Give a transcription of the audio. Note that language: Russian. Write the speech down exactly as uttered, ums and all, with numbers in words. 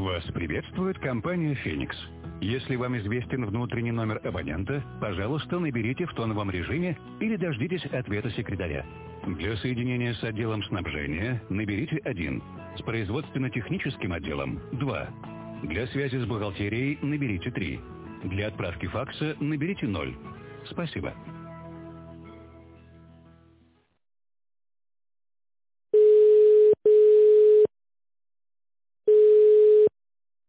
Вас приветствует компания «Феникс». Если вам известен внутренний номер абонента, пожалуйста, наберите в тоновом режиме или дождитесь ответа секретаря. Для соединения с отделом снабжения наберите один, с производственно-техническим отделом – два. Для связи с бухгалтерией наберите три. Для отправки факса наберите ноль. Спасибо.